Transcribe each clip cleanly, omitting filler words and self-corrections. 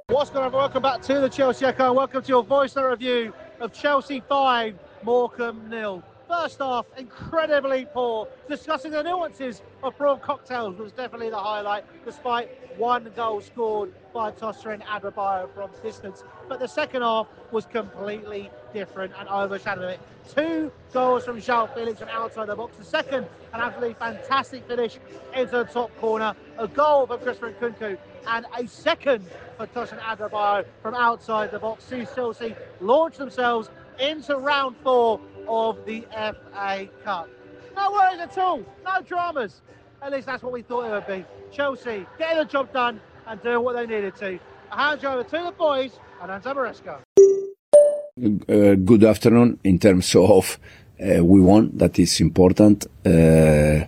What's going on? Welcome back to the Chelsea Echo. Welcome to your voice review of Chelsea 5, Morecambe 0. First half, incredibly poor. Discussing the nuances of prawn cocktails was definitely the highlight, despite one goal scored by Tosin Adarabioyo from distance. But the second half was completely different and overshadowed it. 2 goals from João Felix from outside the box. The second, an absolutely fantastic finish into the top corner. A goal from Christopher Nkunku, and a second for Tosin Adarabioyo from outside the box. See Chelsea launch themselves into round 4 of the FA Cup. No worries at all, no dramas. At least that's what we thought it would be. Chelsea getting the job done and doing what they needed to. I hand you over to the boys and Enzo Maresca. Good afternoon. In terms of we won, that is important. And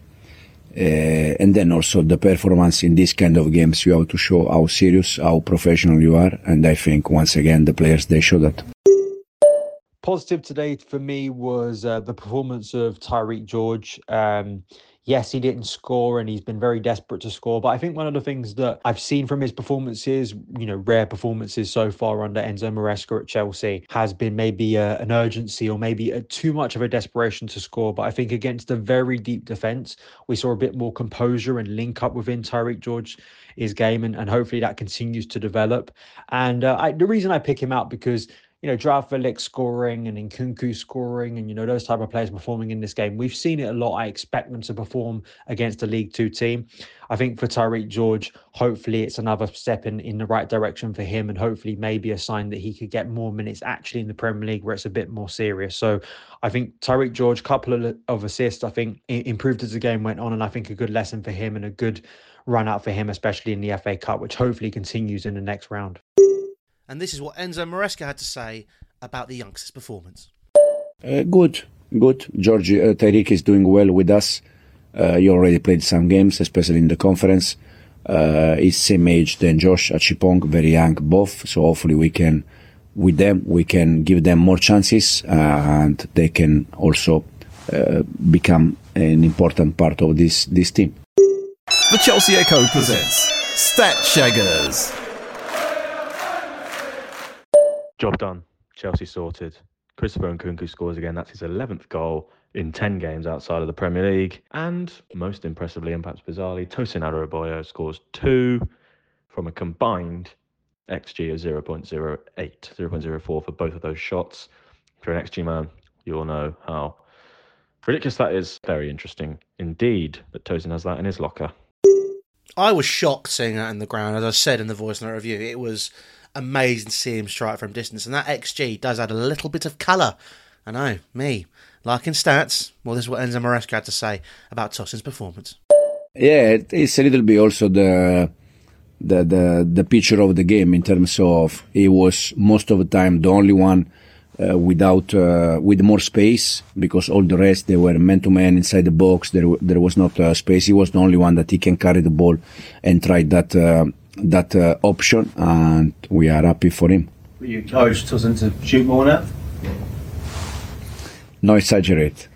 then also the performance in this kind of games, you have to show how serious, how professional you are. And I think once again, the players, they show that. Positive today for me was the performance of Tyreeq George. Yes, he didn't score and he's been very desperate to score. But I think one of the things that I've seen from his performances, rare performances so far under Enzo Maresca at Chelsea, has been maybe an urgency or maybe too much of a desperation to score. But I think against a very deep defence, we saw a bit more composure and link up within Tyreeq George's game. And hopefully that continues to develop. And the reason I pick him out because João Felix scoring and Nkunku scoring and, those type of players performing in this game. We've seen it a lot. I expect them to perform against a League Two team. I think for Tyreeq George, hopefully it's another step in the right direction for him and hopefully maybe a sign that he could get more minutes actually in the Premier League where it's a bit more serious. So I think Tyreeq George, couple of assists, I think improved as the game went on, and I think a good lesson for him and a good run out for him, especially in the FA Cup, which hopefully continues in the next round. And this is what Enzo Maresca had to say about the youngster's performance. Good. George Tyreeq is doing well with us. He already played some games, especially in the conference. He's same age than Josh Achipong, very young both. So hopefully we can give them more chances and they can also become an important part of this team. The Chelsea Echo presents Stat Shaggers. Job done. Chelsea sorted. Christopher Nkunku scores again. That's his 11th goal in 10 games outside of the Premier League. And most impressively, and perhaps bizarrely, Tosin Adarabioyo scores 2 from a combined XG of 0.08, 0.04 for both of those shots. If you're an XG man, you all know how ridiculous that is. Very interesting indeed that Tosin has that in his locker. I was shocked seeing that in the ground. As I said in the voice note review, it was amazing to see him strike from distance, and that XG does add a little bit of colour. I know, me liking stats. Well, this is what Enzo Maresca had to say about Tosin's performance. Yeah, it's a little bit also the picture of the game in terms of he was most of the time the only one with more space, because all the rest they were man to man inside the box. There was not space. He was the only one that he can carry the ball and try that option, and we are happy for him. Will you encourage Tosin to shoot more now? No exaggerate.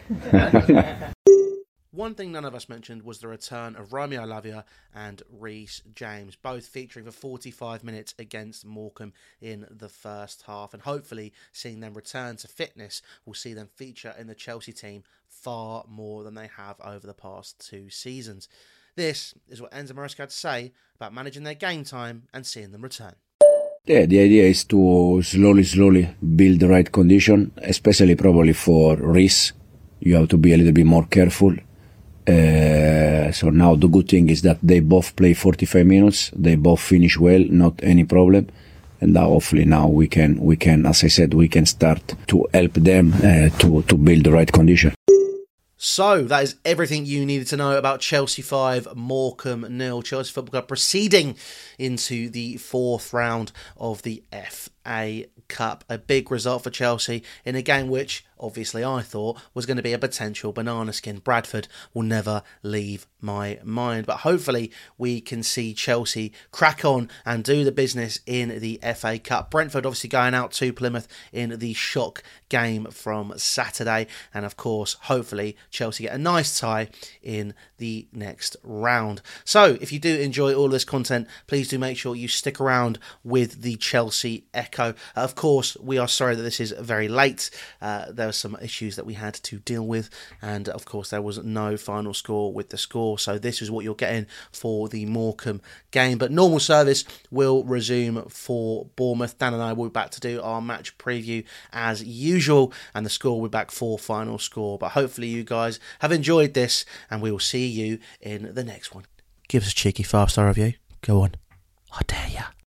One thing none of us mentioned was the return of Romeo Lavia and Reece James, both featuring for 45 minutes against Morecambe in the first half. And hopefully seeing them return to fitness will see them feature in the Chelsea team far more than they have over the past 2 seasons. This is what Enzo Maresca had to say about managing their game time and seeing them return. Yeah, the idea is to slowly build the right condition, especially probably for Reece. You have to be a little bit more careful. So now the good thing is that they both play 45 minutes. They both finish well, not any problem. And now hopefully now we can, as I said, we can start to help them to build the right condition. So that is everything you needed to know about Chelsea 5, Morecambe 0. Chelsea Football Club proceeding into the 4th round of the FA Cup. A big result for Chelsea in a game which obviously I thought was going to be a potential banana skin. Bradford will never leave my mind, but hopefully we can see Chelsea crack on and do the business in the FA Cup. Brentford obviously going out to Plymouth in the shock game from Saturday, and of course hopefully Chelsea get a nice tie in the next round. So if you do enjoy all this content, please do make sure you stick around with the Chelsea Echo. Of course, we are sorry that this is very late. There were some issues that we had to deal with, and of course there was no final score with the score, so this is what you're getting for the Morecambe game. But normal service will resume for Bournemouth. Dan and I will be back to do our match preview as usual, and the score will be back for final score. But hopefully you guys have enjoyed this, and we will see you in the next one. Give us a cheeky 5-star review. Go on. I dare ya.